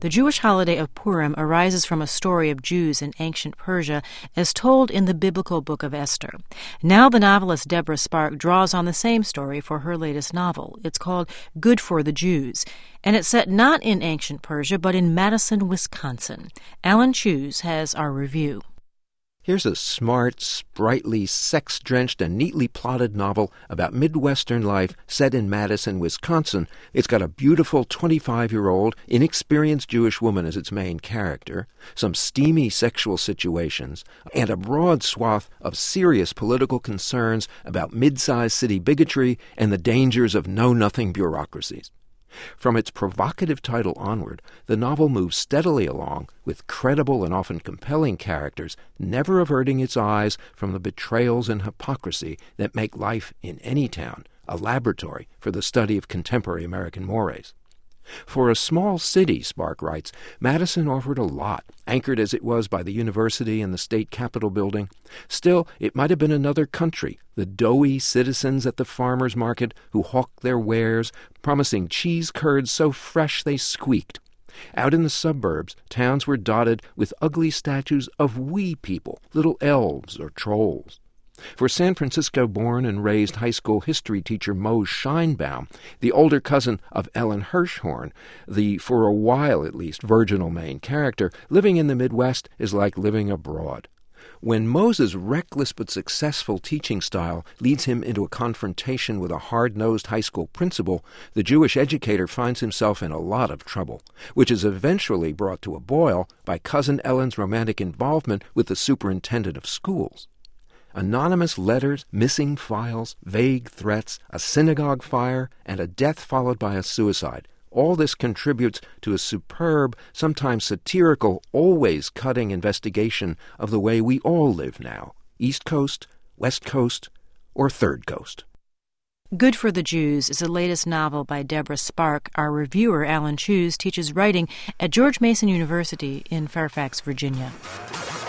The Jewish holiday of Purim arises from a story of Jews in ancient Persia as told in the biblical book of Esther. Now the novelist Deborah Spark draws on the same story for her latest novel. It's called Good for the Jews, and it's set not in ancient Persia but in Madison, Wisconsin. Alan Cheuse has our review. Here's a smart, sprightly, sex-drenched, and neatly plotted novel about Midwestern life set in Madison, Wisconsin. It's got a beautiful 25-year-old, inexperienced Jewish woman as its main character, some steamy sexual situations, and a broad swath of serious political concerns about mid-sized city bigotry and the dangers of know-nothing bureaucracies. From its provocative title onward, the novel moves steadily along with credible and often compelling characters, never averting its eyes from the betrayals and hypocrisy that make life in any town a laboratory for the study of contemporary American mores. For a small city, Spark writes, Madison offered a lot, anchored as it was by the university and the state capitol building. Still, it might have been another country, the doughy citizens at the farmers' market who hawked their wares, promising cheese curds so fresh they squeaked. Out in the suburbs, towns were dotted with ugly statues of wee people, little elves or trolls. For San Francisco-born and raised high school history teacher Mose Scheinbaum, the older cousin of Ellen Hirschhorn, the, for a while at least, virginal main character, living in the Midwest is like living abroad. When Mose's reckless but successful teaching style leads him into a confrontation with a hard-nosed high school principal, the Jewish educator finds himself in a lot of trouble, which is eventually brought to a boil by Cousin Ellen's romantic involvement with the superintendent of schools. Anonymous letters, missing files, vague threats, a synagogue fire, and a death followed by a suicide. All this contributes to a superb, sometimes satirical, always cutting investigation of the way we all live now, East Coast, West Coast, or Third Coast. Good for the Jews is the latest novel by Deborah Spark. Our reviewer, Alan Cheuse, teaches writing at George Mason University in Fairfax, Virginia.